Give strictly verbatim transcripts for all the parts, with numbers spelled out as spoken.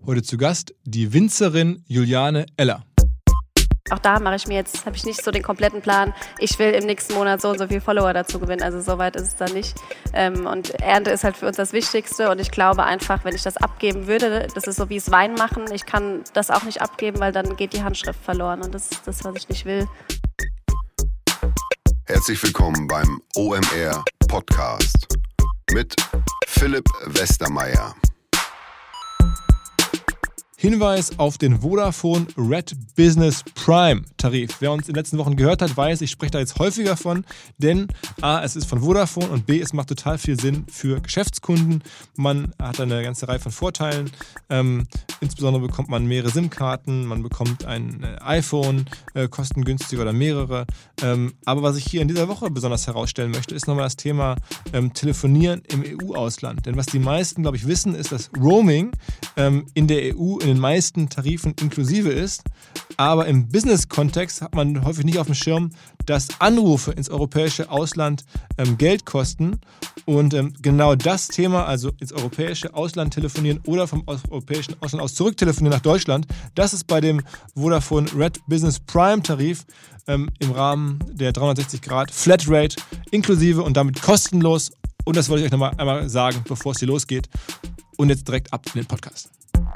Heute zu Gast die Winzerin Juliane Eller. Auch da mache ich mir jetzt, habe ich nicht so den kompletten Plan. Ich will im nächsten Monat so und so viele Follower dazu gewinnen. Also so weit ist es dann nicht. Und Ernte ist halt für uns das Wichtigste. Und ich glaube einfach, wenn ich das abgeben würde, das ist so wie es Wein machen. Ich kann das auch nicht abgeben, weil dann geht die Handschrift verloren. Und das ist das, was ich nicht will. Herzlich willkommen beim O M R Podcast mit Philipp Westermeier. Hinweis auf den Vodafone Red Business Prime Tarif. Wer uns in den letzten Wochen gehört hat, weiß, ich spreche da jetzt häufiger von, denn A, es ist von Vodafone und B, es macht total viel Sinn für Geschäftskunden. Man hat eine ganze Reihe von Vorteilen. Ähm, insbesondere bekommt man mehrere SIM-Karten, man bekommt ein äh, iPhone, äh, kostengünstiger oder mehrere. Ähm, aber was ich hier in dieser Woche besonders herausstellen möchte, ist nochmal das Thema ähm, Telefonieren im E U-Ausland. Denn was die meisten, glaube ich, wissen, ist, dass Roaming ähm, in der E U in den meisten Tarifen inklusive ist, aber im Business-Kontext hat man häufig nicht auf dem Schirm, dass Anrufe ins europäische Ausland ähm, Geld kosten und ähm, genau das Thema, also ins europäische Ausland telefonieren oder vom europäischen Ausland aus zurücktelefonieren nach Deutschland, das ist bei dem Vodafone Red Business Prime Tarif ähm, im Rahmen der dreihundertsechzig Grad Flatrate inklusive und damit kostenlos, und das wollte ich euch nochmal einmal sagen, bevor es hier losgeht, und jetzt direkt ab in den Podcast.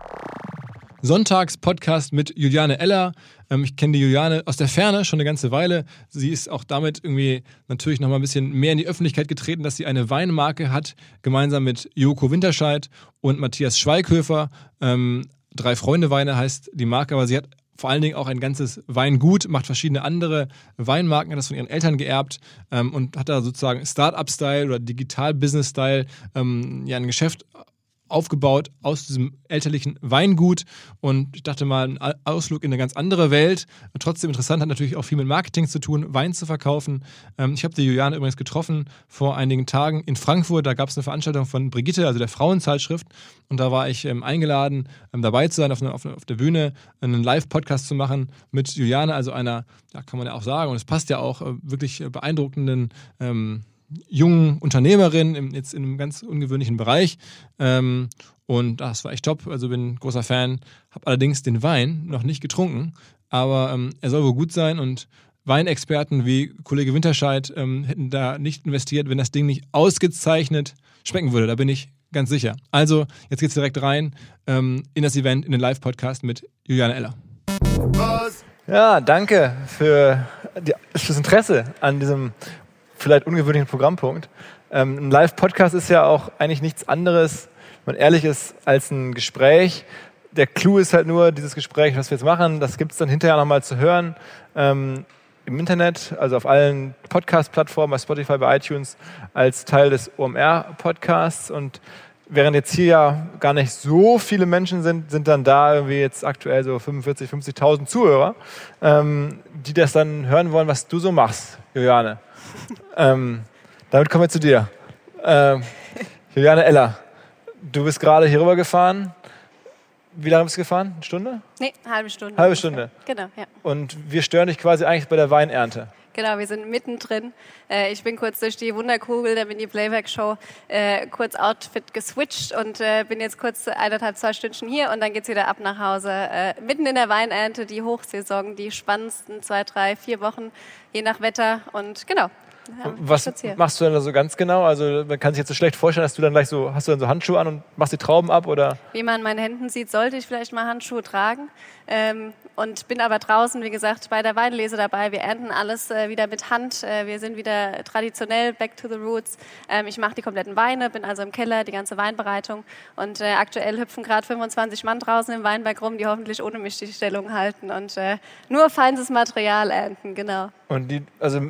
Sonntags-Podcast mit Juliane Eller. Ich kenne die Juliane aus der Ferne schon eine ganze Weile. Sie ist auch damit irgendwie natürlich noch mal ein bisschen mehr in die Öffentlichkeit getreten, dass sie eine Weinmarke hat, gemeinsam mit Joko Winterscheid und Matthias Schweighöfer. Ähm, Drei Freunde Weine heißt die Marke, aber sie hat vor allen Dingen auch ein ganzes Weingut, macht verschiedene andere Weinmarken, hat das von ihren Eltern geerbt ähm, und hat da sozusagen Start-up-Style oder Digital-Business-Style ähm, ja, ein Geschäft aufgebaut aus diesem elterlichen Weingut, und ich dachte mal, ein Ausflug in eine ganz andere Welt. Trotzdem interessant, hat natürlich auch viel mit Marketing zu tun, Wein zu verkaufen. Ich habe die Juliane übrigens getroffen vor einigen Tagen in Frankfurt. Da gab es eine Veranstaltung von Brigitte, also der Frauenzeitschrift, und da war ich eingeladen, dabei zu sein, auf, eine, auf der Bühne einen Live-Podcast zu machen mit Juliane, also einer, ja, kann man ja auch sagen, und es passt ja auch, wirklich beeindruckenden ähm, jungen Unternehmerin im, jetzt in einem ganz ungewöhnlichen Bereich. Ähm, und das war echt top. Also bin großer Fan. Habe allerdings den Wein noch nicht getrunken. Aber ähm, er soll wohl gut sein. Und Weinexperten wie Kollege Winterscheid ähm, hätten da nicht investiert, wenn das Ding nicht ausgezeichnet schmecken würde. Da bin ich ganz sicher. Also jetzt geht's direkt rein ähm, in das Event, in den Live-Podcast mit Juliane Eller. Was? Ja, danke für die, fürs Interesse an diesem vielleicht ungewöhnlichen Programmpunkt. Ähm, ein Live-Podcast ist ja auch eigentlich nichts anderes, wenn man ehrlich ist, als ein Gespräch. Der Clou ist halt nur, dieses Gespräch, was wir jetzt machen, das gibt es dann hinterher nochmal zu hören ähm, im Internet, also auf allen Podcast-Plattformen, bei Spotify, bei iTunes, als Teil des O M R-Podcasts. Und während jetzt hier ja gar nicht so viele Menschen sind, sind dann da irgendwie jetzt aktuell so fünfundvierzig, fünfzigtausend Zuhörer, ähm, die das dann hören wollen, was du so machst, Juliane. ähm, damit kommen wir zu dir. Ähm, Juliane Eller, du bist gerade hier rüber gefahren. Wie lange bist du gefahren? Eine Stunde? Nee, eine halbe Stunde. Halbe Stunde. Genau, ja. Und wir stören dich quasi eigentlich bei der Weinernte. Genau, wir sind mittendrin. Äh, ich bin kurz durch die Wunderkugel der Mini-Playback-Show äh, kurz Outfit geswitcht und äh, bin jetzt kurz eineinhalb, zwei Stündchen hier, und dann geht's wieder ab nach Hause. Äh, mitten in der Weinernte, die Hochsaison, die spannendsten zwei, drei, vier Wochen, je nach Wetter, und genau. Ja, was machst du denn da so ganz genau? Also man kann sich jetzt so schlecht vorstellen, dass du dann gleich so, hast du dann so Handschuhe an und machst die Trauben ab, oder? Wie man an meinen Händen sieht, sollte ich vielleicht mal Handschuhe tragen. Ähm, und bin aber draußen, wie gesagt, bei der Weinlese dabei. Wir ernten alles äh, wieder mit Hand. Äh, wir sind wieder traditionell back to the roots. Ähm, ich mache die kompletten Weine, bin also im Keller, die ganze Weinbereitung. Und äh, aktuell hüpfen gerade fünfundzwanzig Mann draußen im Weinberg rum, die hoffentlich ohne mich die Stellung halten und äh, nur feines Material ernten, genau. Und die, also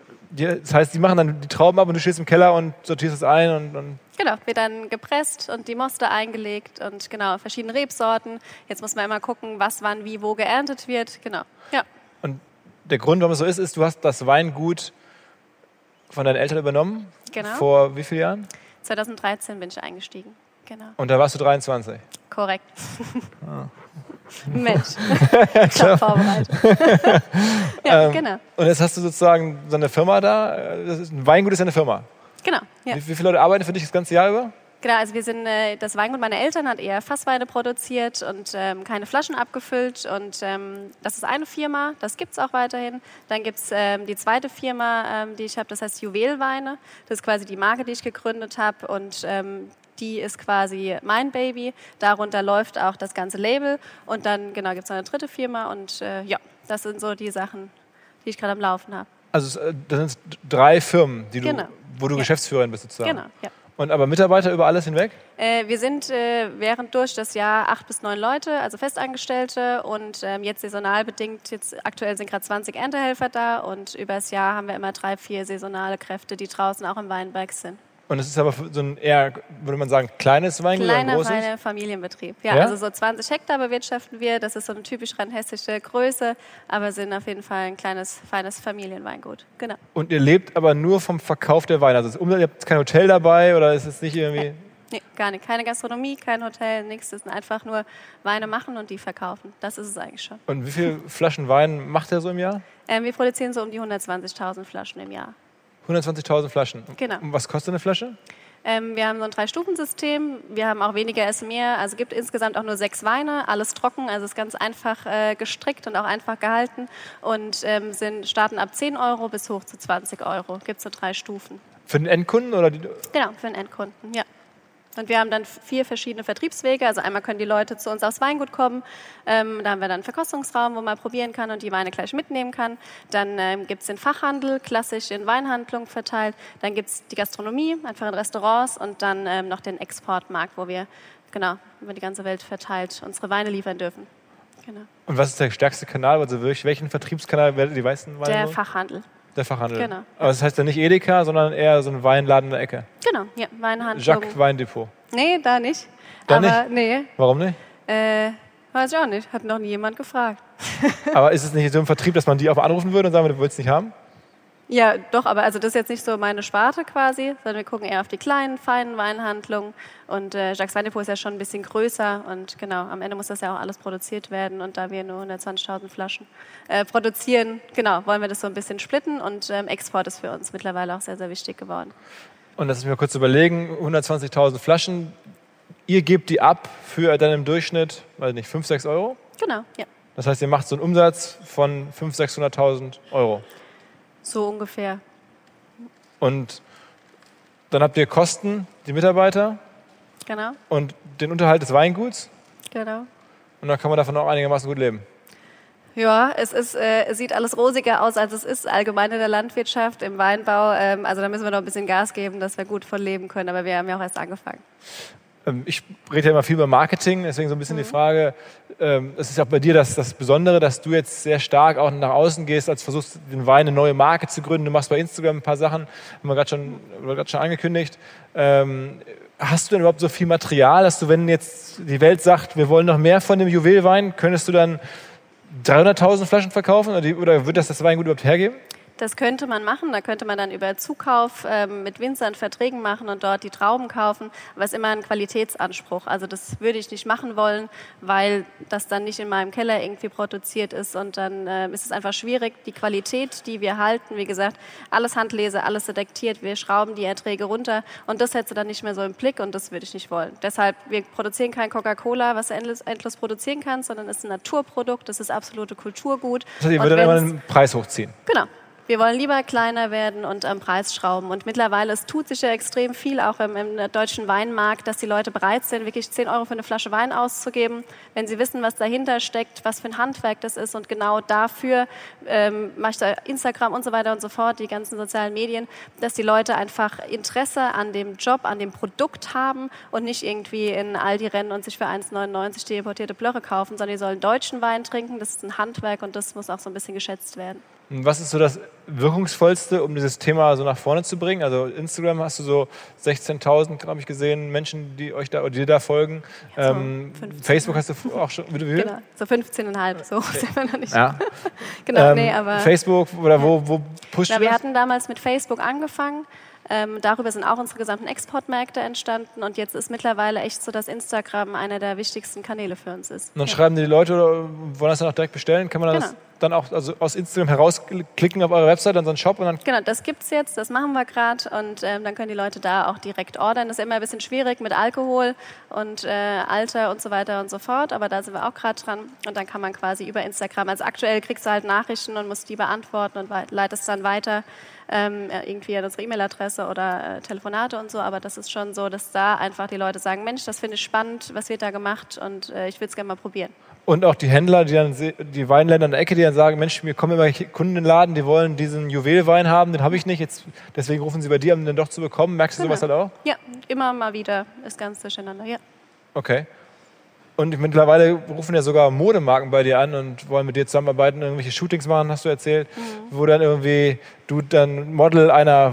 das heißt, die machen dann die Trauben ab und du stehst im Keller und sortierst es ein und, und genau, wird dann gepresst und die Moste eingelegt und genau, verschiedene Rebsorten. Jetzt muss man immer gucken, was wann wie wo geerntet wird, genau. Ja. Und der Grund, warum es so ist, ist, du hast das Weingut von deinen Eltern übernommen. Genau. Vor wie vielen Jahren? zweitausenddreizehn bin ich eingestiegen, genau. Und da warst du dreiundzwanzig? Korrekt. Ah. Mensch, ich habe vorbereitet. Ja, ähm, genau. Und jetzt hast du sozusagen so eine Firma da. Das ist, ein Weingut ist ja eine Firma. Genau, ja. Wie, wie viele Leute arbeiten für dich das ganze Jahr über? Genau, also wir sind, äh, das Weingut meiner Eltern hat eher Fassweine produziert und ähm, keine Flaschen abgefüllt. Und ähm, das ist eine Firma, das gibt es auch weiterhin. Dann gibt es ähm, die zweite Firma, ähm, die ich habe, das heißt Juwelweine. Das ist quasi die Marke, die ich gegründet habe. Und ähm, die ist quasi mein Baby. Darunter läuft auch das ganze Label. Und dann genau gibt es noch eine dritte Firma. Und äh, ja, das sind so die Sachen, die ich gerade am Laufen habe. Also das sind drei Firmen, die du, genau. wo du ja. Geschäftsführerin bist sozusagen. Genau, ja. Und aber Mitarbeiter über alles hinweg? Äh, wir sind äh, während durch das Jahr acht bis neun Leute, also Festangestellte und ähm, jetzt saisonal bedingt, jetzt aktuell sind gerade zwanzig Erntehelfer da und über das Jahr haben wir immer drei, vier saisonale Kräfte, die draußen auch im Weinberg sind. Und es ist aber so ein eher, würde man sagen, kleines Weingut oder ein großes? Kleiner, feiner Familienbetrieb. Ja, ja, also so zwanzig Hektar bewirtschaften wir. Das ist so eine typisch rheinhessische Größe, aber sind auf jeden Fall ein kleines, feines Familienweingut. Genau. Und ihr lebt aber nur vom Verkauf der Weine? Also ihr habt kein Hotel dabei oder ist es nicht irgendwie... Nee, nee, gar nicht. Keine Gastronomie, kein Hotel, nichts. Es sind einfach nur Weine machen und die verkaufen. Das ist es eigentlich schon. Und wie viele Flaschen Wein macht ihr so im Jahr? Ähm, wir produzieren so um die hundertzwanzigtausend Flaschen im Jahr. hundertzwanzigtausend Flaschen? Genau. Und was kostet eine Flasche? Ähm, wir haben so ein Drei-Stufen-System. Wir haben auch weniger ist mehr. Also es gibt insgesamt auch nur sechs Weine, alles trocken. Also es ist ganz einfach äh, gestrickt und auch einfach gehalten. Und ähm, sind, starten ab zehn Euro bis hoch zu zwanzig Euro. Gibt es so drei Stufen. Für den Endkunden? Oder die genau, für den Endkunden, ja. Und wir haben dann vier verschiedene Vertriebswege. Also einmal können die Leute zu uns aufs Weingut kommen. Ähm, da haben wir dann einen Verkostungsraum, wo man probieren kann und die Weine gleich mitnehmen kann. Dann ähm, gibt es den Fachhandel, klassisch in Weinhandlungen verteilt. Dann gibt es die Gastronomie, einfach in Restaurants. Und dann ähm, noch den Exportmarkt, wo wir genau über die ganze Welt verteilt unsere Weine liefern dürfen. Genau. Und was ist der stärkste Kanal? Also welchen Vertriebskanal werdet ihr die meisten Weine? Der Fachhandel. Der Fachhandel. Genau. Aber das heißt ja nicht Edeka, sondern eher so ein Weinladen in der Ecke. Genau, ja, Weinhandlung. Jacques Weindepot. Nee, da nicht. Da Aber nicht? nee. Warum nicht? Äh, weiß ich auch nicht. Hat noch nie jemand gefragt. Aber ist es nicht so im Vertrieb, dass man die auch anrufen würde und sagen, du willst es nicht haben? Ja, doch, aber also das ist jetzt nicht so meine Sparte quasi, sondern wir gucken eher auf die kleinen, feinen Weinhandlungen. Und äh, Jacques Weindepot ist ja schon ein bisschen größer und genau, am Ende muss das ja auch alles produziert werden. Und da wir nur hundertzwanzigtausend Flaschen äh, produzieren, genau, wollen wir das so ein bisschen splitten und ähm, Export ist für uns mittlerweile auch sehr, sehr wichtig geworden. Und lass mich mal kurz überlegen, hundertzwanzigtausend Flaschen, ihr gebt die ab für dann im Durchschnitt, weiß nicht, fünf, sechs Euro? Genau, ja. Das heißt, ihr macht so einen Umsatz von fünfhunderttausend, sechshunderttausend Euro? So ungefähr. Und dann habt ihr Kosten, die Mitarbeiter Genau. und den Unterhalt des Weinguts Genau. und dann kann man davon auch einigermaßen gut leben. Ja, es ist, äh, es sieht alles rosiger aus, als es ist allgemein in der Landwirtschaft, im Weinbau. Ähm, also da müssen wir noch ein bisschen Gas geben, dass wir gut von leben können. Aber wir haben ja auch erst angefangen. Ich rede ja immer viel über Marketing, deswegen so ein bisschen mhm. die Frage, ähm, es ist ja auch bei dir das, das Besondere, dass du jetzt sehr stark auch nach außen gehst, als versuchst, den Wein eine neue Marke zu gründen. Du machst bei Instagram ein paar Sachen, haben wir gerade schon, schon angekündigt. Ähm, hast du denn überhaupt so viel Material, dass du, wenn jetzt die Welt sagt, wir wollen noch mehr von dem Juwelwein, könntest du dann dreihunderttausend Flaschen verkaufen oder, die, oder wird das das Weingut überhaupt hergeben? Das könnte man machen, da könnte man dann über Zukauf ähm, mit Winzern Verträgen machen und dort die Trauben kaufen, aber es ist immer ein Qualitätsanspruch. Also das würde ich nicht machen wollen, weil das dann nicht in meinem Keller irgendwie produziert ist und dann äh, ist es einfach schwierig. Die Qualität, die wir halten, wie gesagt, alles Handlese, alles selektiert, wir schrauben die Erträge runter und das hättest du dann nicht mehr so im Blick und das würde ich nicht wollen. Deshalb, wir produzieren kein Coca-Cola, was du endlos, endlos produzieren kannst, sondern es ist ein Naturprodukt, das ist absolute Kulturgut. Das heißt, ihr würdet dann immer den Preis hochziehen? Genau. Wir wollen lieber kleiner werden und am Preis schrauben. Und mittlerweile, es tut sich ja extrem viel, auch im, im deutschen Weinmarkt, dass die Leute bereit sind, wirklich zehn Euro für eine Flasche Wein auszugeben, wenn sie wissen, was dahinter steckt, was für ein Handwerk das ist. Und genau dafür ähm, mache ich da Instagram und so weiter und so fort, die ganzen sozialen Medien, dass die Leute einfach Interesse an dem Job, an dem Produkt haben und nicht irgendwie in Aldi rennen und sich für eins neunundneunzig die importierte Blöre kaufen, sondern die sollen deutschen Wein trinken. Das ist ein Handwerk und das muss auch so ein bisschen geschätzt werden. Was ist so das Wirkungsvollste, um dieses Thema so nach vorne zu bringen? Also Instagram hast du so sechzehntausend, habe ich gesehen, Menschen, die euch da, die dir da folgen. Ja, so ähm, Facebook hast du auch schon, wie viel? Genau, so fünfzehn Komma fünf, so sind wir noch nicht. Ja. Genau, ähm, nee, aber Facebook oder wo, wo pusht na, du wir das? hatten damals mit Facebook angefangen. Ähm, darüber sind auch unsere gesamten Exportmärkte entstanden und jetzt ist mittlerweile echt so, dass Instagram einer der wichtigsten Kanäle für uns ist. Und dann ja. schreiben die Leute oder wollen das dann auch direkt bestellen? Kann man Genau. das? dann auch also aus Instagram herausklicken auf eure Website, dann so einen Shop und dann... Genau, das gibt's jetzt, das machen wir gerade und ähm, dann können die Leute da auch direkt ordern. Das ist immer ein bisschen schwierig mit Alkohol und äh, Alter und so weiter und so fort, aber da sind wir auch gerade dran und dann kann man quasi über Instagram, also aktuell kriegst du halt Nachrichten und musst die beantworten und leitest dann weiter ähm, irgendwie an unsere E-Mail-Adresse oder äh, Telefonate und so, aber das ist schon so, dass da einfach die Leute sagen, Mensch, das finde ich spannend, was wird da gemacht und äh, ich würde es gerne mal probieren. Und auch die Händler, die dann die Weinländer in der Ecke, die dann sagen, Mensch, mir kommen immer Kunden in den Laden, die wollen diesen Juwelwein haben, den habe ich nicht, jetzt, deswegen rufen sie bei dir, um den doch zu bekommen. Merkst du Genau. sowas halt auch? Ja, immer mal wieder ist ganz durcheinander, ja. Okay. Und mittlerweile rufen ja sogar Modemarken bei dir an und wollen mit dir zusammenarbeiten, irgendwelche Shootings machen, hast du erzählt, mhm. wo dann irgendwie du dann Model einer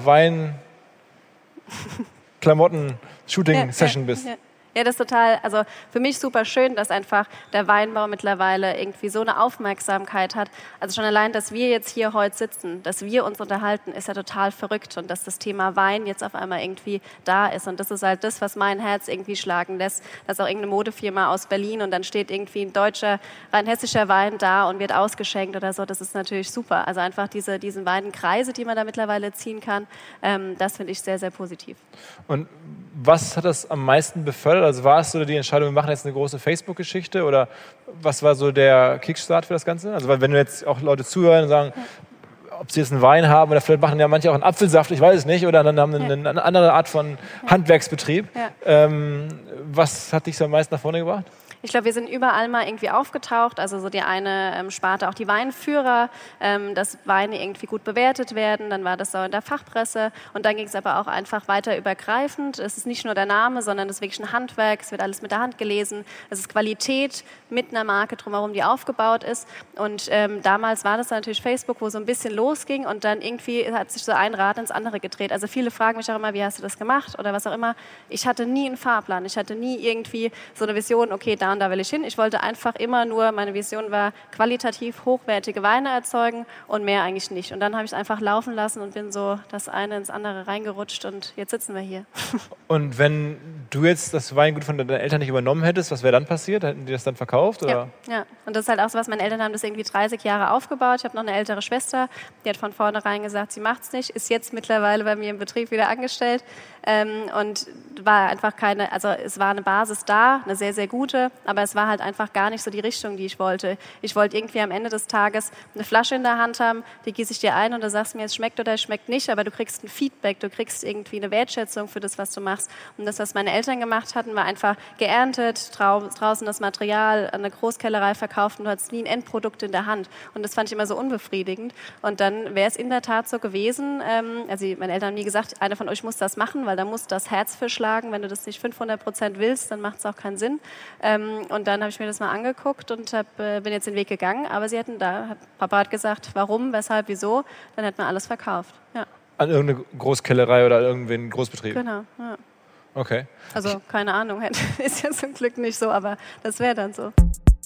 Wein-Klamotten-Shooting-Session ja, bist. Ja, ja. Ja, das ist total, also für mich super schön, dass einfach der Weinbau mittlerweile irgendwie so eine Aufmerksamkeit hat. Also schon allein, dass wir jetzt hier heute sitzen, dass wir uns unterhalten, ist ja total verrückt und dass das Thema Wein jetzt auf einmal irgendwie da ist. Und das ist halt das, was mein Herz irgendwie schlagen lässt, dass auch irgendeine Modefirma aus Berlin und dann steht irgendwie ein deutscher, rheinhessischer Wein da und wird ausgeschenkt oder so. Das ist natürlich super. Also einfach diese, diesen beiden Kreise, die man da mittlerweile ziehen kann, ähm, das finde ich sehr, sehr positiv. Und was hat das am meisten befördert? Also war es so die Entscheidung, wir machen jetzt eine große Facebook-Geschichte oder was war so der Kickstart für das Ganze? Also weil wenn du jetzt auch Leute zuhören und sagen, ja. ob sie jetzt einen Wein haben oder vielleicht machen ja manche auch einen Apfelsaft, ich weiß es nicht, oder dann haben eine, ja. eine andere Art von Handwerksbetrieb. Ja. Ähm, was hat dich so am meisten nach vorne gebracht? Ich glaube, wir sind überall mal irgendwie aufgetaucht, also so die eine ähm, Sparte, auch die Weinführer, ähm, dass Weine irgendwie gut bewertet werden, dann war das so in der Fachpresse und dann ging es aber auch einfach weiter übergreifend. Es ist nicht nur der Name, sondern es ist wirklich ein Handwerk, es wird alles mit der Hand gelesen, es ist Qualität mit einer Marke drumherum, die aufgebaut ist und ähm, damals war das natürlich Facebook, wo so ein bisschen losging und dann irgendwie hat sich so ein Rad ins andere gedreht. Also viele fragen mich auch immer, wie hast du das gemacht oder was auch immer. Ich hatte nie einen Fahrplan, ich hatte nie irgendwie so eine Vision, okay, da und da will ich hin. Ich wollte einfach immer nur, meine Vision war, qualitativ hochwertige Weine erzeugen und mehr eigentlich nicht. Und dann habe ich es einfach laufen lassen und bin so das eine ins andere reingerutscht und jetzt sitzen wir hier. Und wenn du jetzt das Weingut von deinen Eltern nicht übernommen hättest, was wäre dann passiert? Hätten die das dann verkauft? Oder? Ja, ja, und das ist halt auch so was, meine Eltern haben das irgendwie dreißig Jahre aufgebaut. Ich habe noch eine ältere Schwester, die hat von vornherein gesagt, sie macht es nicht, ist jetzt mittlerweile bei mir im Betrieb wieder angestellt ähm, und war einfach keine, also es war eine Basis da, eine sehr, sehr gute, aber es war halt einfach gar nicht so die Richtung, die ich wollte. Ich wollte irgendwie am Ende des Tages eine Flasche in der Hand haben, die gieße ich dir ein und du sagst mir, es schmeckt oder es schmeckt nicht, aber du kriegst ein Feedback, du kriegst irgendwie eine Wertschätzung für das, was du machst. Und das, was meine Eltern gemacht hatten, war einfach geerntet, trau- draußen das Material an eine Großkellerei verkauft und du hattest nie ein Endprodukt in der Hand. Und das fand ich immer so unbefriedigend. Und dann wäre es in der Tat so gewesen, ähm, also meine Eltern haben nie gesagt, einer von euch muss das machen, weil da muss das Herz für schlagen. Wenn du das nicht fünfhundert Prozent willst, dann macht es auch keinen Sinn. Ähm, und dann habe ich mir das mal angeguckt und hab, äh, bin jetzt den Weg gegangen. Aber sie hätten da, hat, Papa hat gesagt, warum, weshalb, wieso, dann hätten wir alles verkauft. Ja. An irgendeine Großkellerei oder irgendeinen Großbetrieb? Genau, ja. Okay. Also keine Ahnung, ist ja zum Glück nicht so, aber das wäre dann so.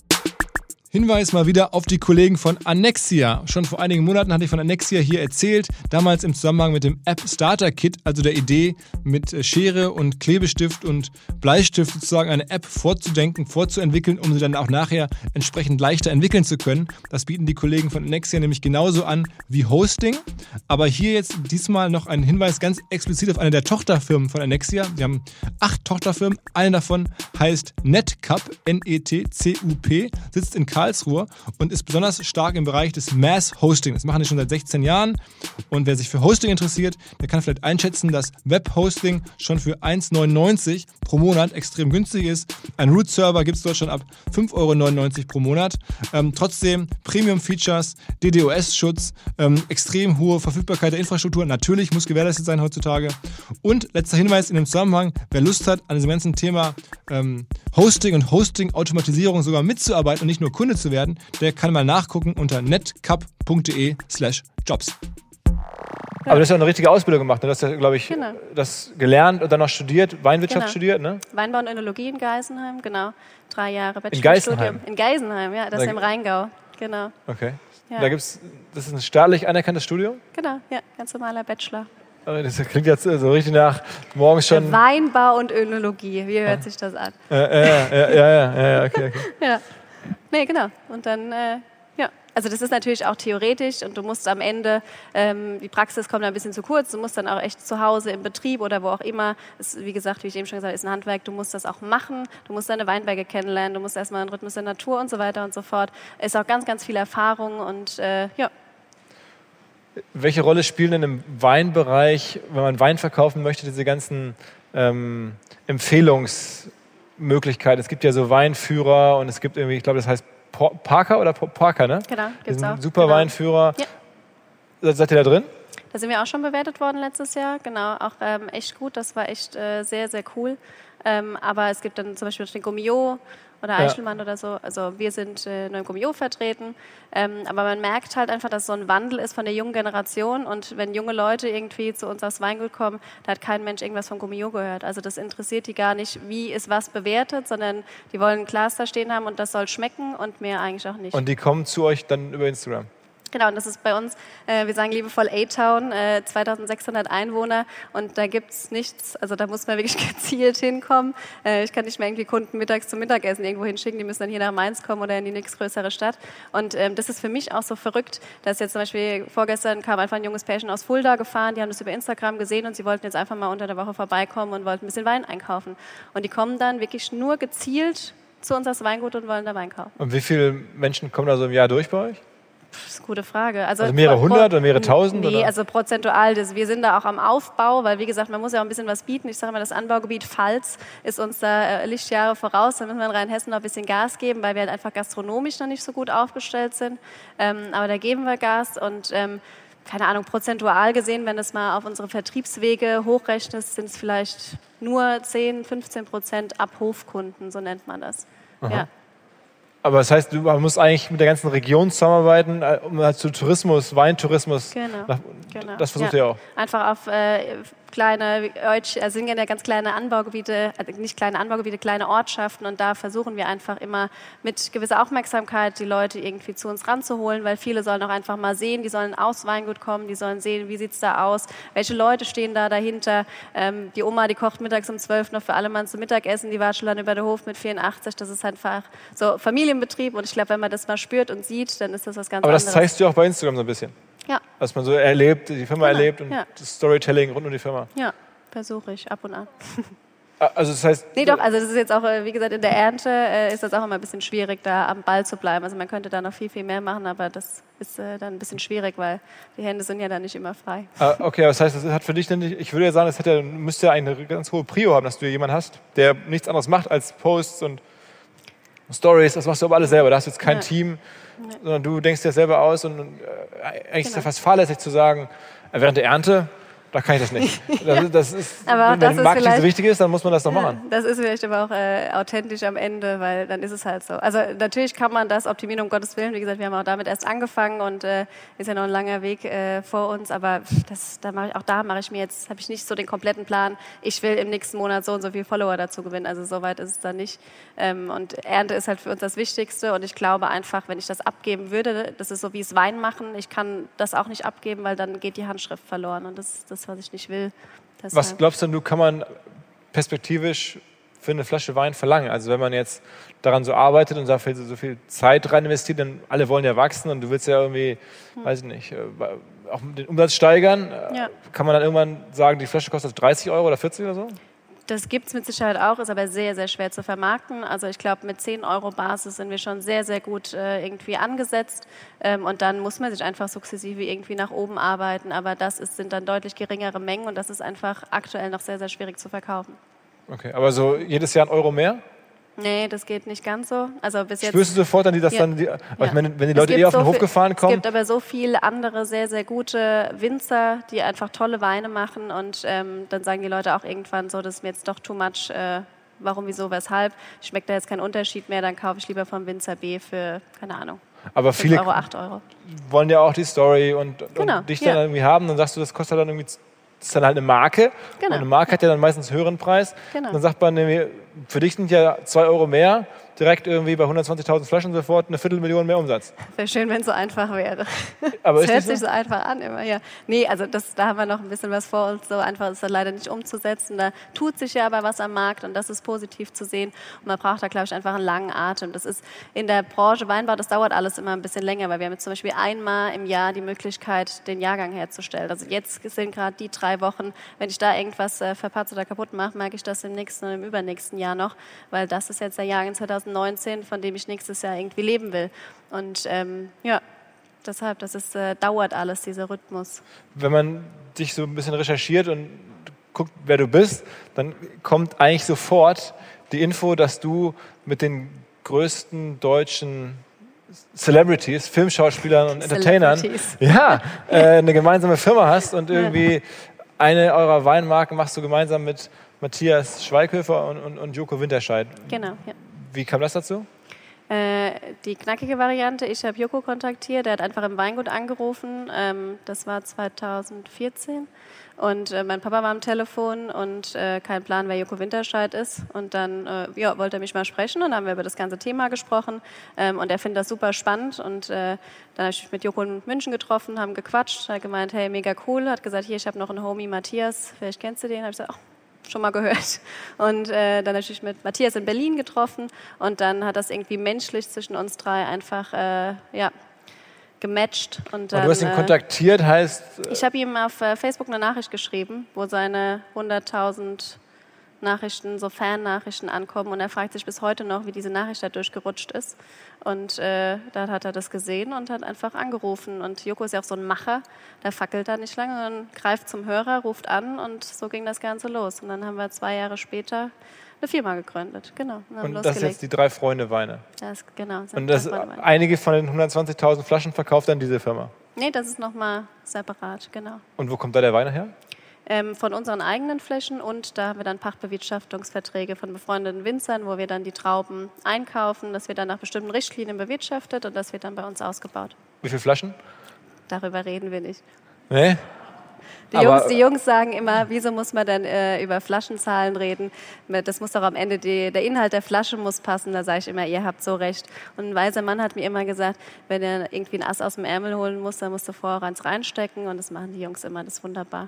Hinweis mal wieder auf die Kollegen von Annexia. Schon vor einigen Monaten hatte ich von Annexia hier erzählt, damals im Zusammenhang mit dem App Starter Kit, also der Idee, mit Schere und Klebestift und Bleistift sozusagen eine App vorzudenken, vorzuentwickeln, um sie dann auch nachher entsprechend leichter entwickeln zu können. Das bieten die Kollegen von Annexia nämlich genauso an wie Hosting. Aber hier jetzt diesmal noch ein Hinweis ganz explizit auf eine der Tochterfirmen von Annexia. Sie haben acht Tochterfirmen, eine davon heißt Netcup, N E T C U P, sitzt in Karlsruhe und ist besonders stark im Bereich des Mass-Hosting. Das machen die schon seit sechzehn Jahren und wer sich für Hosting interessiert, der kann vielleicht einschätzen, dass Web-Hosting schon für eins Euro neunundneunzig pro Monat extrem günstig ist. Ein Root-Server gibt es dort schon ab fünf Euro neunundneunzig pro Monat. Ähm, trotzdem Premium-Features, D DoS-Schutz, ähm, extrem hohe Verfügbarkeit der Infrastruktur, natürlich muss gewährleistet sein heutzutage. Und letzter Hinweis in dem Zusammenhang, wer Lust hat, an diesem ganzen Thema ähm, Hosting und Hosting-Automatisierung sogar mitzuarbeiten und nicht nur Kunde zu werden, der kann mal nachgucken unter netcup.de slash jobs. Aber du hast ja eine richtige Ausbildung gemacht. Du hast ja, glaube ich, genau. das gelernt und dann noch studiert, Weinwirtschaft genau. studiert, ne? Weinbau und Önologie in Geisenheim, genau. Drei Jahre Bachelorstudium. In Geisenheim? In Geisenheim, ja, das da ist im Rheingau, genau. Okay. Ja. Da gibt's, das ist ein staatlich anerkanntes Studium? Genau, ja, ganz normaler Bachelor. Das klingt jetzt so richtig nach morgens schon... Weinbau und Önologie, wie hört ah. sich das an? Ja, ja, ja, ja, ja, ja, okay, okay. ja. Nee, genau. Und dann, äh, ja, Also das ist natürlich auch theoretisch und du musst am Ende, ähm, die Praxis kommt ein bisschen zu kurz, du musst dann auch echt zu Hause im Betrieb oder wo auch immer, das, wie gesagt, wie ich eben schon gesagt habe, ist ein Handwerk, du musst das auch machen, du musst deine Weinberge kennenlernen, du musst erstmal einen Rhythmus der Natur und so weiter und so fort. Ist auch ganz, ganz viel Erfahrung und äh, ja. Welche Rolle spielen denn im Weinbereich, wenn man Wein verkaufen möchte, diese ganzen ähm, Empfehlungsmöglichkeiten? Es gibt ja so Weinführer und es gibt irgendwie, ich glaube, das heißt Parker oder Parker, ne? Genau, gibt's auch. Super genau. Weinführer. Ja. Seid ihr da drin? Da sind wir auch schon bewertet worden letztes Jahr, genau, auch ähm, echt gut, das war echt äh, sehr, sehr cool. Ähm, aber es gibt dann zum Beispiel den Gummio oder Eichelmann ja. oder so, also wir sind äh, nur im Gummio vertreten, ähm, aber man merkt halt einfach, dass so ein Wandel ist von der jungen Generation und wenn junge Leute irgendwie zu uns aufs Weingut kommen, da hat kein Mensch irgendwas von Gummio gehört, also das interessiert die gar nicht, wie ist was bewertet, sondern die wollen ein Glas da stehen haben und das soll schmecken und mehr eigentlich auch nicht. Und die kommen zu euch dann über Instagram? Genau, und das ist bei uns, äh, wir sagen liebevoll A-Town, äh, zweitausendsechshundert Einwohner und da gibt's nichts, also da muss man wirklich gezielt hinkommen. Äh, ich kann nicht mehr irgendwie Kunden mittags zum Mittagessen irgendwo hinschicken, die müssen dann hier nach Mainz kommen oder in die nächstgrößere Stadt. Und ähm, das ist für mich auch so verrückt, dass jetzt zum Beispiel vorgestern kam einfach ein junges Pärchen aus Fulda gefahren, die haben das über Instagram gesehen und sie wollten jetzt einfach mal unter der Woche vorbeikommen und wollten ein bisschen Wein einkaufen. Und die kommen dann wirklich nur gezielt zu uns als Weingut und wollen da Wein kaufen. Und wie viele Menschen kommen da so im Jahr durch bei euch? Das ist eine gute Frage. Also, also mehrere hundert oder mehrere tausend? Nee, oder? also prozentual. Das, wir sind da auch am Aufbau, weil wie gesagt, man muss ja auch ein bisschen was bieten. Ich sage mal, das Anbaugebiet Pfalz ist uns da äh, Lichtjahre voraus. Da müssen wir in Rheinhessen noch ein bisschen Gas geben, weil wir halt einfach gastronomisch noch nicht so gut aufgestellt sind. Ähm, aber da geben wir Gas und ähm, keine Ahnung, prozentual gesehen, wenn du es mal auf unsere Vertriebswege hochrechnest, sind es vielleicht nur zehn, fünfzehn Prozent ab Hofkunden, so nennt man das. Aha. Ja. Aber das heißt, du musst eigentlich mit der ganzen Region zusammenarbeiten, um halt zu Tourismus, Weintourismus. Genau, nach, genau. Das versucht ja. ihr auch. Einfach auf äh, kleine, also sind ja ganz kleine Anbaugebiete, also nicht kleine Anbaugebiete, kleine Ortschaften und da versuchen wir einfach immer mit gewisser Aufmerksamkeit die Leute irgendwie zu uns ranzuholen, weil viele sollen auch einfach mal sehen, die sollen aufs Weingut kommen, die sollen sehen, wie sieht es da aus, welche Leute stehen da dahinter. Ähm, die Oma, die kocht mittags um zwölf noch für alle Mann zum Mittagessen, die war schon dann über der Hof mit vierundachtzig, das ist einfach so Familienbetrieb und ich glaube, wenn man das mal spürt und sieht, dann ist das was ganz Aber das anderes. zeigst du auch bei Instagram so ein bisschen? Ja. Was man so erlebt, die Firma genau. erlebt und ja. das Storytelling rund um die Firma. Ja, versuche ich ab und an. Also das heißt... Nee, doch, also das ist jetzt auch, wie gesagt, in der Ernte äh, ist das auch immer ein bisschen schwierig, da am Ball zu bleiben. Also man könnte da noch viel, viel mehr machen, aber das ist äh, dann ein bisschen schwierig, weil die Hände sind ja dann nicht immer frei. Ah, okay, das heißt, das hat für dich dann nicht, ich würde ja sagen, das hätte, müsste ja eine ganz hohe Prio haben, dass du jemanden hast, der nichts anderes macht als Posts und Stories, das machst du aber alles selber. Da hast du jetzt kein ja. Team, ja. sondern du denkst dir selber aus und äh, eigentlich genau. ist es ja fast fahrlässig zu sagen, äh, während der Ernte, da kann ich das nicht. Das, das ist, aber wenn das der Marketing so wichtig ist, dann muss man das doch ja, machen. Das ist vielleicht aber auch äh, authentisch am Ende, weil dann ist es halt so. Also natürlich kann man das optimieren, um Gottes Willen. Wie gesagt, wir haben auch damit erst angefangen und äh, ist ja noch ein langer Weg äh, vor uns. Aber das, da mach ich, auch da mache ich mir jetzt, habe ich nicht so den kompletten Plan. Ich will im nächsten Monat so und so viele Follower dazu gewinnen. Also so weit ist es dann nicht. Ähm, und Ernte ist halt für uns das Wichtigste. Und ich glaube einfach, wenn ich das abgeben würde, das ist so wie es Wein machen. Ich kann das auch nicht abgeben, weil dann geht die Handschrift verloren. Und das ist das, was ich nicht will. Deshalb. Was glaubst du, du kann man perspektivisch für eine Flasche Wein verlangen? Also wenn man jetzt daran so arbeitet und da so viel Zeit rein investiert, dann alle wollen ja wachsen und du willst ja irgendwie, hm. weiß ich nicht, auch den Umsatz steigern. Ja. Kann man dann irgendwann sagen, die Flasche kostet dreißig Euro oder vierzig oder so? Das gibt es mit Sicherheit auch, ist aber sehr, sehr schwer zu vermarkten. Also ich glaube, mit zehn Euro Basis sind wir schon sehr, sehr gut äh, irgendwie angesetzt. Ähm, und dann muss man sich einfach sukzessive irgendwie nach oben arbeiten. Aber das ist, sind dann deutlich geringere Mengen und das ist einfach aktuell noch sehr, sehr schwierig zu verkaufen. Okay, aber so jedes Jahr ein Euro mehr? Nee, das geht nicht ganz so. Also bis jetzt, spürst du sofort, dann, die das ja. dann, die, ja. ich meine, wenn die Leute eh auf den so Hof viel, gefahren kommen? Es gibt aber so viele andere sehr, sehr gute Winzer, die einfach tolle Weine machen und ähm, dann sagen die Leute auch irgendwann so, das ist mir jetzt doch too much, äh, warum, wieso, weshalb, schmeckt da jetzt kein Unterschied mehr, dann kaufe ich lieber vom Winzer B für, keine Ahnung, aber viele Euro, acht Euro. Wollen ja auch die Story und, genau. und dich dann ja. irgendwie haben, dann sagst du, das kostet dann irgendwie, das ist dann halt eine Marke genau. und eine Marke hat ja dann meistens einen höheren Preis. Genau. Dann sagt man, für dich sind ja zwei Euro mehr direkt irgendwie bei hundertzwanzigtausend Flaschen sofort eine Viertelmillion mehr Umsatz. Wäre schön, wenn es so einfach wäre. Aber es ist hört so? sich so einfach an immer, ja. Nee, also das, da haben wir noch ein bisschen was vor uns. So einfach ist das leider nicht umzusetzen. Da tut sich ja aber was am Markt und das ist positiv zu sehen. Und man braucht da, glaube ich, einfach einen langen Atem. Das ist in der Branche Weinbau, das dauert alles immer ein bisschen länger, weil wir haben jetzt zum Beispiel einmal im Jahr die Möglichkeit, den Jahrgang herzustellen. Also jetzt sind gerade die drei Wochen, wenn ich da irgendwas äh, verpatze oder kaputt mache, merke ich das im nächsten und im übernächsten Jahr noch, weil das ist jetzt der Jahrgang zwanzig neunzehn, von dem ich nächstes Jahr irgendwie leben will. Und ähm, ja, deshalb, das ist, äh, dauert alles, dieser Rhythmus. Wenn man dich so ein bisschen recherchiert und guckt, wer du bist, dann kommt eigentlich sofort die Info, dass du mit den größten deutschen Celebrities, Filmschauspielern und Entertainern ja, äh, eine gemeinsame Firma hast und irgendwie eine eurer Weinmarken machst du gemeinsam mit Matthias Schweighöfer und, und, und Joko Winterscheid. Genau, ja. Wie kam das dazu? Äh, die knackige Variante, ich habe Joko kontaktiert, der hat einfach im Weingut angerufen, ähm, das war zweitausendvierzehn und äh, mein Papa war am Telefon und äh, kein Plan, wer Joko Winterscheid ist und dann äh, ja, wollte er mich mal sprechen und dann haben wir über das ganze Thema gesprochen ähm, und er findet das super spannend und äh, dann habe ich mich mit Joko in München getroffen, haben gequatscht, hat gemeint, hey, mega cool, hat gesagt, hier, ich habe noch einen Homie, Matthias, vielleicht kennst du den, habe ich gesagt, oh, schon mal gehört. Und äh, dann natürlich mit Matthias in Berlin getroffen und dann hat das irgendwie menschlich zwischen uns drei einfach äh, ja, gematcht. Und, dann, und du hast ihn äh, kontaktiert, heißt... Ich habe ihm auf äh, Facebook eine Nachricht geschrieben, wo seine hunderttausend Nachrichten, so Fan-Nachrichten ankommen und er fragt sich bis heute noch, wie diese Nachricht da durchgerutscht ist. Und äh, dann hat er das gesehen und hat einfach angerufen. Und Joko ist ja auch so ein Macher, der fackelt da nicht lange, sondern greift zum Hörer, ruft an und so ging das Ganze los. Und dann haben wir zwei Jahre später eine Firma gegründet. Genau. Und, haben und das sind jetzt die drei Freunde Weine. Das, genau. Und das, einige von den hundertzwanzigtausend Flaschen verkauft dann diese Firma? Nee, das ist nochmal separat, genau. Und wo kommt da der Wein her? Ähm, von unseren eigenen Flächen und da haben wir dann Pachtbewirtschaftungsverträge von befreundeten Winzern, wo wir dann die Trauben einkaufen, das wird dann nach bestimmten Richtlinien bewirtschaftet und das wird dann bei uns ausgebaut. Wie viele Flaschen? Darüber reden wir nicht. Nee? Die Jungs, die Jungs sagen immer, wieso muss man denn äh, über Flaschenzahlen reden? Das muss doch am Ende, die, der Inhalt der Flasche muss passen. Da sage ich immer, ihr habt so recht. Und ein weiser Mann hat mir immer gesagt, wenn er irgendwie ein Ass aus dem Ärmel holen muss, dann musst du vorher eins reinstecken und das machen die Jungs immer, das ist wunderbar.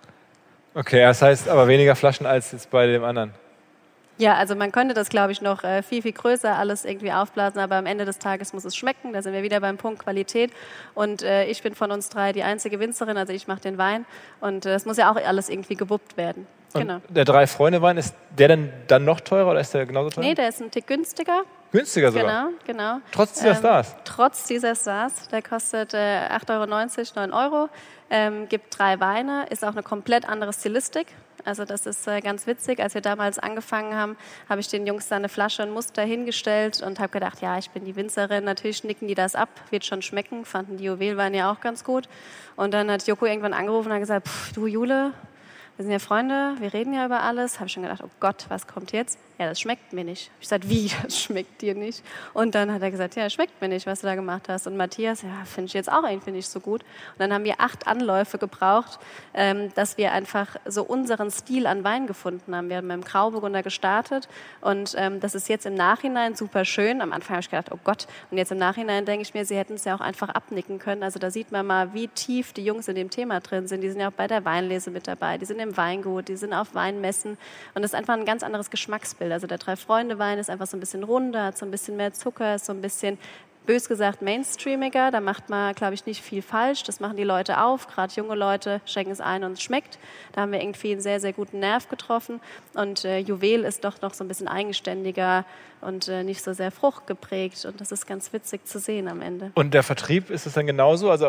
Okay, das heißt aber weniger Flaschen als jetzt bei dem anderen. Ja, also man könnte das, glaube ich, noch äh, viel, viel größer alles irgendwie aufblasen, aber am Ende des Tages muss es schmecken. Da sind wir wieder beim Punkt Qualität. Und äh, ich bin von uns drei die einzige Winzerin, also ich mache den Wein. Und es äh, muss ja auch alles irgendwie gewuppt werden. Und genau. Der Drei-Freunde-Wein, ist der denn dann noch teurer oder ist der genauso teuer? Nee, der ist ein Tick günstiger. Günstiger sogar? Genau, genau. Trotz dieser ähm, Stars? Trotz dieser Stars. Der kostet äh, acht Euro neunzig, neun Euro. Ähm, gibt drei Weine, ist auch eine komplett andere Stilistik. Also das ist äh, ganz witzig. Als wir damals angefangen haben, habe ich den Jungs da eine Flasche und Muster hingestellt und habe gedacht, ja, ich bin die Winzerin, natürlich nicken die das ab, wird schon schmecken, fanden die Juwelweine ja auch ganz gut. Und dann hat Joko irgendwann angerufen und hat gesagt, du Jule, wir sind ja Freunde, wir reden ja über alles. Habe ich schon gedacht, oh Gott, was kommt jetzt? Ja, das schmeckt mir nicht. Ich gesagt, wie, das schmeckt dir nicht? Und dann hat er gesagt, ja, schmeckt mir nicht, was du da gemacht hast. Und Matthias, ja, finde ich jetzt auch irgendwie nicht so gut. Und dann haben wir acht Anläufe gebraucht, ähm, dass wir einfach so unseren Stil an Wein gefunden haben. Wir haben mit dem Grauburgunder gestartet und ähm, das ist jetzt im Nachhinein super schön. Am Anfang habe ich gedacht, oh Gott. Und jetzt im Nachhinein denke ich mir, sie hätten es ja auch einfach abnicken können. Also da sieht man mal, wie tief die Jungs in dem Thema drin sind. Die sind ja auch bei der Weinlese mit dabei, die sind im Weingut, die sind auf Weinmessen. Und das ist einfach ein ganz anderes Geschmacksbild. Also der Drei-Freunde-Wein ist einfach so ein bisschen runder, hat so ein bisschen mehr Zucker, ist so ein bisschen, bös gesagt, mainstreamiger. Da macht man, glaube ich, nicht viel falsch. Das machen die Leute auf, gerade junge Leute schenken es ein und es schmeckt. Da haben wir irgendwie einen sehr, sehr guten Nerv getroffen. Und äh, Juwel ist doch noch so ein bisschen eigenständiger und äh, nicht so sehr fruchtgeprägt. Und das ist ganz witzig zu sehen am Ende. Und der Vertrieb, ist es dann genauso? Also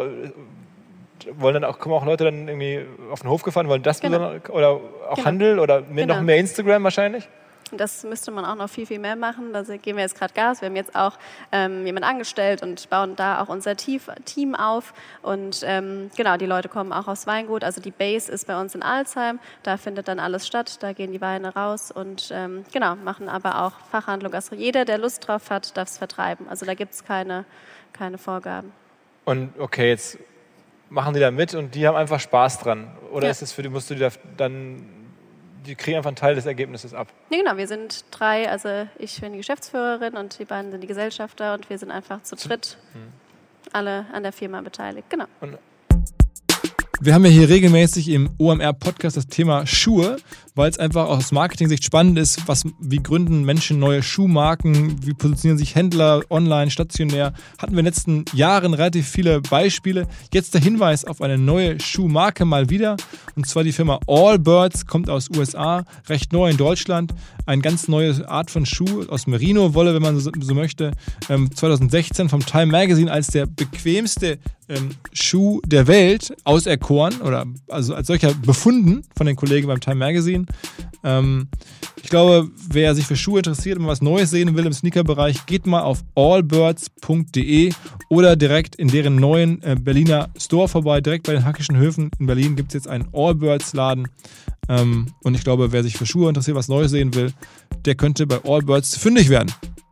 wollen dann auch, kommen auch Leute dann irgendwie auf den Hof gefahren, wollen das genau. oder auch genau. Handel oder mehr, genau. noch mehr Instagram wahrscheinlich? Das müsste man auch noch viel, viel mehr machen. Da geben wir jetzt gerade Gas. Wir haben jetzt auch ähm, jemanden angestellt und bauen da auch unser Team auf. Und ähm, genau, die Leute kommen auch aufs Weingut. Also die Base ist bei uns in Alzheim. Da findet dann alles statt. Da gehen die Weine raus und ähm, genau, machen aber auch Fachhandlung. Also jeder, der Lust drauf hat, darf es vertreiben. Also da gibt es keine, keine Vorgaben. Und okay, jetzt machen die da mit und die haben einfach Spaß dran. Oder ja. ist es für die, musst du die da dann die kriegen einfach einen Teil des Ergebnisses ab. Ja, genau, wir sind drei, also ich bin die Geschäftsführerin und die beiden sind die Gesellschafter und wir sind einfach zu dritt hm. alle an der Firma beteiligt. Genau. Und wir haben ja hier regelmäßig im O M R-Podcast das Thema Schuhe, weil es einfach aus Marketing-Sicht spannend ist, was, wie gründen Menschen neue Schuhmarken, wie positionieren sich Händler online, stationär. Hatten wir in den letzten Jahren relativ viele Beispiele. Jetzt der Hinweis auf eine neue Schuhmarke mal wieder, und zwar die Firma Allbirds, kommt aus U S A, recht neu in Deutschland. Eine ganz neue Art von Schuh aus Merino-Wolle, wenn man so, so möchte. Ähm, zwanzig sechzehn vom Time Magazine als der bequemste ähm, Schuh der Welt auserkoren oder also als solcher befunden von den Kollegen beim Time Magazine. Ähm, ich glaube, wer sich für Schuhe interessiert und was Neues sehen will im Sneaker-Bereich, geht mal auf allbirds punkt de oder direkt in deren neuen äh, Berliner Store vorbei. Direkt bei den Hackischen Höfen in Berlin gibt es jetzt einen Allbirds-Laden. Ähm, und ich glaube, wer sich für Schuhe interessiert, was Neues sehen will, der könnte bei Allbirds fündig werden.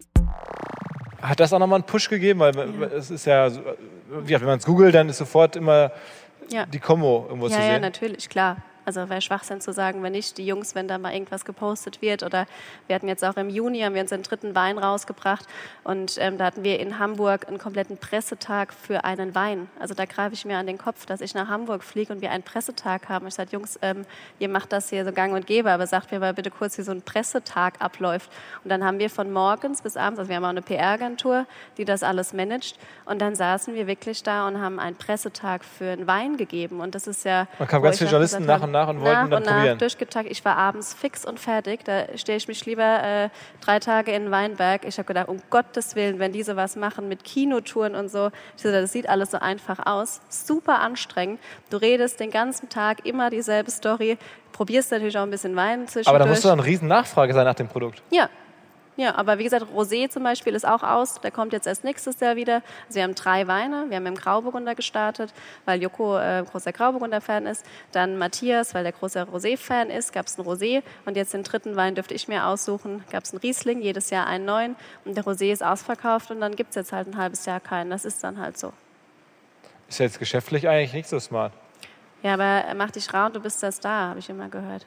Hat das auch nochmal einen Push gegeben? Weil ja. es ist ja, wenn man es googelt, dann ist sofort immer ja. die Kombo irgendwo ja, zu sehen. Ja, natürlich, klar. Also wäre Schwachsinn zu sagen, wenn nicht die Jungs, wenn da mal irgendwas gepostet wird. Oder wir hatten jetzt auch im Juni, haben wir unseren dritten Wein rausgebracht und ähm, da hatten wir in Hamburg einen kompletten Pressetag für einen Wein. Also da greife ich mir an den Kopf, dass ich nach Hamburg fliege und wir einen Pressetag haben. Ich sage, Jungs, ähm, ihr macht das hier so gang und gäbe, aber sagt mir mal bitte kurz, wie so ein Pressetag abläuft. Und dann haben wir von morgens bis abends, also wir haben auch eine P R-Agentur, die das alles managt, und dann saßen wir wirklich da und haben einen Pressetag für einen Wein gegeben. Und das ist ja... Man kam ganz viele Journalisten nach und nach und wollten nach dann und nach probieren. Durchgetaktet. Ich war abends fix und fertig. Da stehe ich mich lieber äh, drei Tage in Weinberg. Ich habe gedacht, um Gottes Willen, wenn die sowas machen mit Kinotouren und so, ich dachte, das sieht alles so einfach aus. Super anstrengend. Du redest den ganzen Tag immer dieselbe Story. Probierst natürlich auch ein bisschen Wein zwischendurch. Aber da muss doch eine riesen Nachfrage sein nach dem Produkt. Ja. Ja, aber wie gesagt, Rosé zum Beispiel ist auch aus. Der kommt jetzt erst nächstes Jahr wieder. Also wir haben drei Weine. Wir haben im Grauburgunder gestartet, weil Joko äh, großer Grauburgunder-Fan ist. Dann Matthias, weil der großer Rosé-Fan ist, gab es einen Rosé. Und jetzt den dritten Wein dürfte ich mir aussuchen. Gab es einen Riesling, jedes Jahr einen neuen. Und der Rosé ist ausverkauft und dann gibt es jetzt halt ein halbes Jahr keinen. Das ist dann halt so. Ist jetzt geschäftlich eigentlich nicht so smart. Ja, aber mach dich rar und du bist das da, habe ich immer gehört.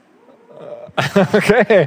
Okay.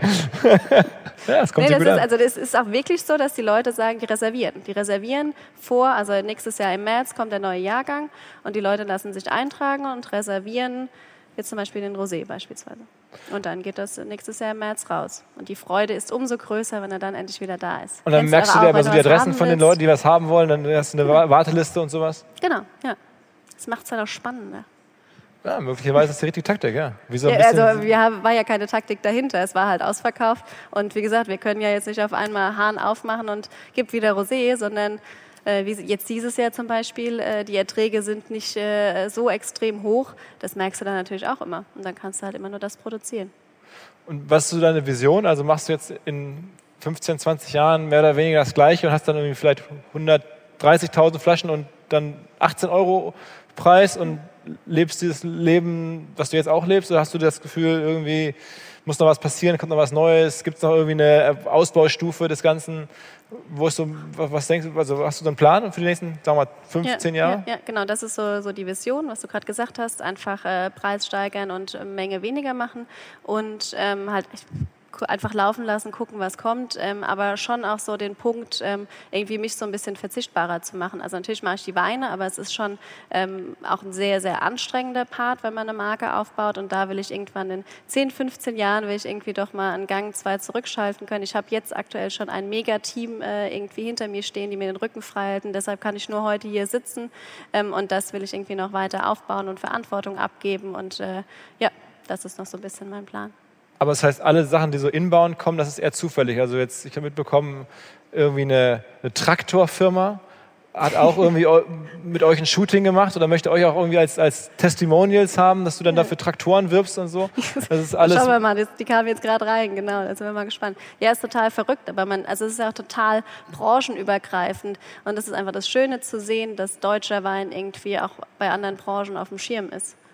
Ja, das kommt nee, das gut ist, an. Also das ist auch wirklich so, dass die Leute sagen, die reservieren. Die reservieren vor, also nächstes Jahr im März kommt der neue Jahrgang und die Leute lassen sich eintragen und reservieren jetzt zum Beispiel den Rosé beispielsweise. Und dann geht das nächstes Jahr im März raus. Und die Freude ist umso größer, wenn er dann endlich wieder da ist. Und dann Kennst merkst du dir aber so die Adressen von den Leuten, die was haben wollen, dann hast du eine genau. Warteliste und sowas? Genau, ja. Das macht es halt auch spannender. Ja, möglicherweise ist die richtige Taktik, ja. Wie so ein ja bisschen also wir haben, war ja keine Taktik dahinter, es war halt ausverkauft. Und wie gesagt, wir können ja jetzt nicht auf einmal Hahn aufmachen und gibt wieder Rosé, sondern äh, wie jetzt dieses Jahr zum Beispiel, äh, die Erträge sind nicht äh, so extrem hoch. Das merkst du dann natürlich auch immer. Und dann kannst du halt immer nur das produzieren. Und was ist so deine Vision? Also machst du jetzt in fünfzehn, zwanzig Jahren mehr oder weniger das Gleiche und hast dann irgendwie vielleicht hundertdreißigtausend Flaschen und dann achtzehn Euro Preis und lebst dieses Leben, was du jetzt auch lebst, oder hast du das Gefühl, irgendwie muss noch was passieren, kommt noch was Neues, gibt es noch irgendwie eine Ausbaustufe des Ganzen, wo ist so, was denkst du, also hast du so einen Plan für die nächsten, sagen wir mal, fünfzehn ja, Jahre? Ja, ja, genau, das ist so, so die Vision, was du gerade gesagt hast, einfach äh, Preis steigern und äh, Menge weniger machen und ähm, halt einfach laufen lassen, gucken, was kommt, ähm, aber schon auch so den Punkt, ähm, irgendwie mich so ein bisschen verzichtbarer zu machen. Also natürlich mache ich die Weine, aber es ist schon ähm, auch ein sehr, sehr anstrengender Part, wenn man eine Marke aufbaut, und da will ich irgendwann in zehn, fünfzehn Jahren will ich irgendwie doch mal einen Gang, zwei zurückschalten können. Ich habe jetzt aktuell schon ein Mega-Team äh, irgendwie hinter mir stehen, die mir den Rücken frei halten, deshalb kann ich nur heute hier sitzen, ähm, und das will ich irgendwie noch weiter aufbauen und Verantwortung abgeben, und äh, ja, das ist noch so ein bisschen mein Plan. Aber das heißt, alle Sachen, die so inbound kommen, das ist eher zufällig. Also jetzt, ich habe mitbekommen, irgendwie eine, eine Traktorfirma hat auch irgendwie mit euch ein Shooting gemacht oder möchte euch auch irgendwie als, als Testimonials haben, dass du dann dafür Traktoren wirbst und so. Das ist alles. Schauen wir mal, das, die kamen jetzt gerade rein, genau, da sind wir mal gespannt. Ja, ist total verrückt, aber man, also es ist ja auch total branchenübergreifend, und es ist einfach das Schöne zu sehen, dass deutscher Wein irgendwie auch bei anderen Branchen auf dem Schirm ist.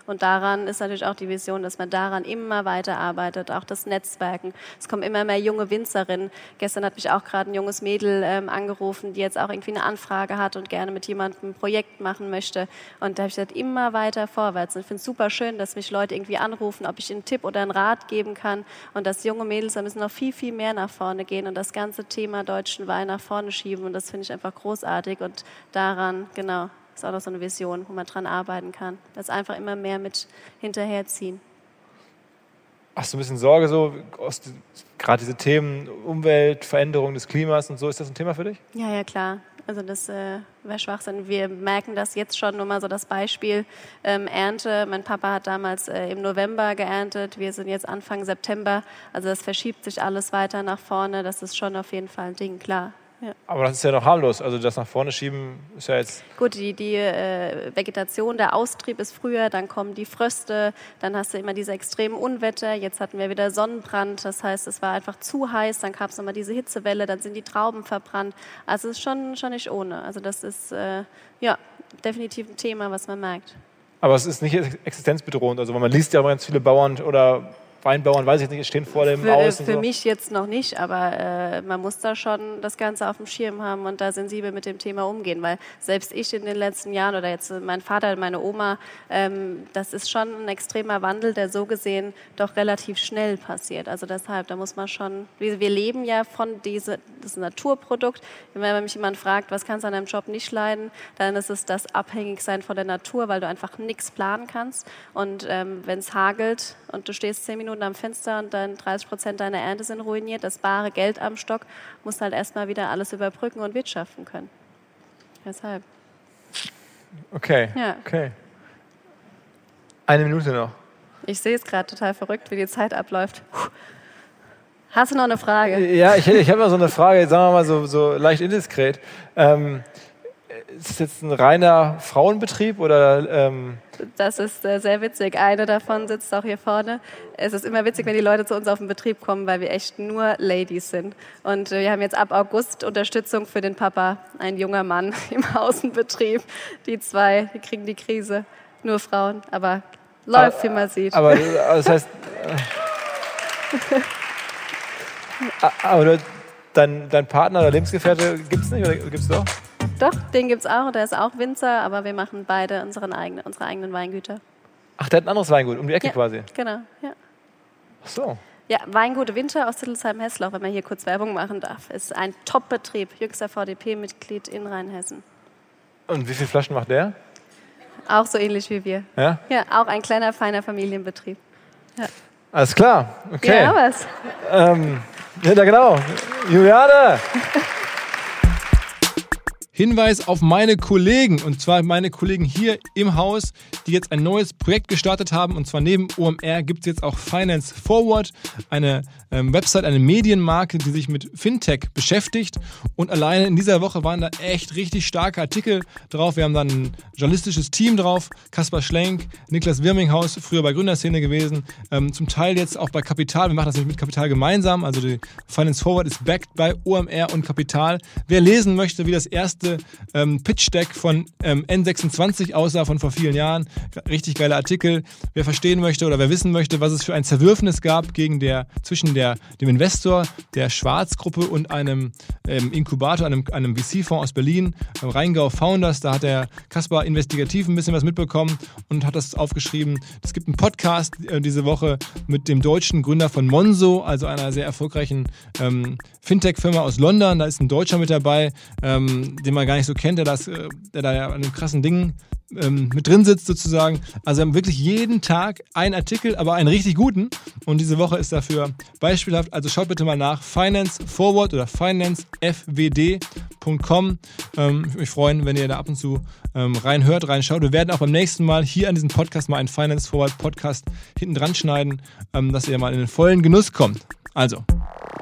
Und daran ist natürlich auch die Vision, dass man daran immer weiterarbeitet, auch das Netzwerken. Es kommen immer mehr junge Winzerinnen. Gestern hat mich auch gerade ein junges Mädel ähm, angerufen, die jetzt auch irgendwie eine Anfrage hat und gerne mit jemandem ein Projekt machen möchte. Und da habe ich gesagt, immer weiter vorwärts. Und ich finde es super schön, dass mich Leute irgendwie anrufen, ob ich einen Tipp oder einen Rat geben kann. Und dass junge Mädels, da müssen noch viel, viel mehr nach vorne gehen und das ganze Thema deutschen Wein nach vorne schieben. Und das finde ich einfach großartig. Und daran, genau, ist auch noch so eine Vision, wo man dran arbeiten kann. Das einfach immer mehr mit hinterherziehen. Hast du ein bisschen Sorge, so gerade diese Themen Umwelt, Veränderung des Klimas und so, ist das ein Thema für dich? Ja, ja, klar. Also das äh, wäre Schwachsinn. Wir merken das jetzt schon, nur mal so das Beispiel ähm, Ernte. Mein Papa hat damals äh, im November geerntet, wir sind jetzt Anfang September. Also das verschiebt sich alles weiter nach vorne, das ist schon auf jeden Fall ein Ding, klar. Ja. Aber das ist ja noch harmlos, also das nach vorne schieben ist ja jetzt... Gut, die, die äh, Vegetation, der Austrieb ist früher, dann kommen die Fröste, dann hast du immer diese extremen Unwetter, jetzt hatten wir wieder Sonnenbrand, das heißt, es war einfach zu heiß, dann gab es nochmal diese Hitzewelle, dann sind die Trauben verbrannt, also es ist schon, schon nicht ohne, also das ist äh, ja definitiv ein Thema, was man merkt. Aber es ist nicht existenzbedrohend, also man liest ja auch ganz viele Bauern oder Weinbauern, weiß ich nicht, stehen vor dem für, Haus. Für so. mich jetzt noch nicht, aber äh, man muss da schon das Ganze auf dem Schirm haben und da sensibel mit dem Thema umgehen, weil selbst ich in den letzten Jahren oder jetzt mein Vater, meine Oma, ähm, das ist schon ein extremer Wandel, der so gesehen doch relativ schnell passiert. Also deshalb, da muss man schon, wir, wir leben ja von diese, das Naturprodukt. Wenn mich jemand fragt, was kannst du an deinem Job nicht leiden, dann ist es das Abhängigsein von der Natur, weil du einfach nichts planen kannst und ähm, wenn es hagelt und du stehst zehn Minuten am Fenster und dann dreißig Prozent deiner Ernte sind ruiniert, das bare Geld am Stock, musst halt erstmal wieder alles überbrücken und wirtschaften können. Deshalb. Okay, ja. okay. Eine Minute noch. Ich sehe es gerade total verrückt, wie die Zeit abläuft. Hast du noch eine Frage? Ja, ich, ich habe mal so eine Frage, sagen wir mal so, so leicht indiskret. Ähm, ist es jetzt ein reiner Frauenbetrieb oder... Ähm Das ist äh, sehr witzig. Eine davon sitzt auch hier vorne. Es ist immer witzig, wenn die Leute zu uns auf den Betrieb kommen, weil wir echt nur Ladies sind. Und äh, wir haben jetzt ab August Unterstützung für den Papa, ein junger Mann im Außenbetrieb. Die zwei, die kriegen die Krise. Nur Frauen, aber läuft, aber, wie man sieht. Aber das heißt... Äh, aber dein, dein Partner oder Lebensgefährte gibt es nicht oder gibt es doch? Doch, den gibt es auch. Der ist auch Winzer, aber wir machen beide unseren eigenen, unsere eigenen Weingüter. Ach, der hat ein anderes Weingut, um die Ecke ja, quasi? Genau, ja. Ach so. Ja, Weingut Winter aus Zittelsheim-Hessloch, wenn man hier kurz Werbung machen darf. Ist ein Top-Betrieb, jüngster V D P-Mitglied in Rheinhessen. Und wie viele Flaschen macht der? Auch so ähnlich wie wir. Ja? Ja, auch ein kleiner, feiner Familienbetrieb. Ja. Alles klar, okay. Ja, was? Ähm, ja, genau. Juliane! Hinweis auf meine Kollegen, und zwar meine Kollegen hier im Haus, die jetzt ein neues Projekt gestartet haben. Und zwar neben O M R gibt es jetzt auch Finance Forward, eine ähm, Website, eine Medienmarke, die sich mit Fintech beschäftigt. Und alleine in dieser Woche waren da echt richtig starke Artikel drauf. Wir haben dann ein journalistisches Team drauf, Kaspar Schlenk, Niklas Wirminghaus, früher bei Gründerszene gewesen, ähm, zum Teil jetzt auch bei Kapital. Wir machen das nicht mit Kapital gemeinsam, also die Finance Forward ist backed bei O M R und Kapital. Wer lesen möchte, wie das erste Ähm, Pitch-Deck von ähm, N sechsundzwanzig aussah von vor vielen Jahren. Richtig geiler Artikel. Wer verstehen möchte oder wer wissen möchte, was es für ein Zerwürfnis gab gegen der, zwischen der, dem Investor, der Schwarz-Gruppe und einem ähm, Inkubator, einem, einem V C-Fonds aus Berlin, ähm, Rheingau Founders. Da hat der Kaspar investigativ ein bisschen was mitbekommen und hat das aufgeschrieben. Es gibt einen Podcast äh, diese Woche mit dem deutschen Gründer von Monzo, also einer sehr erfolgreichen ähm, Fintech-Firma aus London. Da ist ein Deutscher mit dabei, ähm, den man gar nicht so kennt, der, das, der da ja an einem krassen Ding ähm, mit drin sitzt sozusagen. Also haben wirklich jeden Tag einen Artikel, aber einen richtig guten. Und diese Woche ist dafür beispielhaft. Also schaut bitte mal nach Finance Forward oder finance f w d punkt com. Ähm, ich würde mich freuen, wenn ihr da ab und zu ähm, reinhört, reinschaut. Wir werden auch beim nächsten Mal hier an diesem Podcast mal einen Finance Forward Podcast hinten dran schneiden, ähm, dass ihr mal in den vollen Genuss kommt. Also,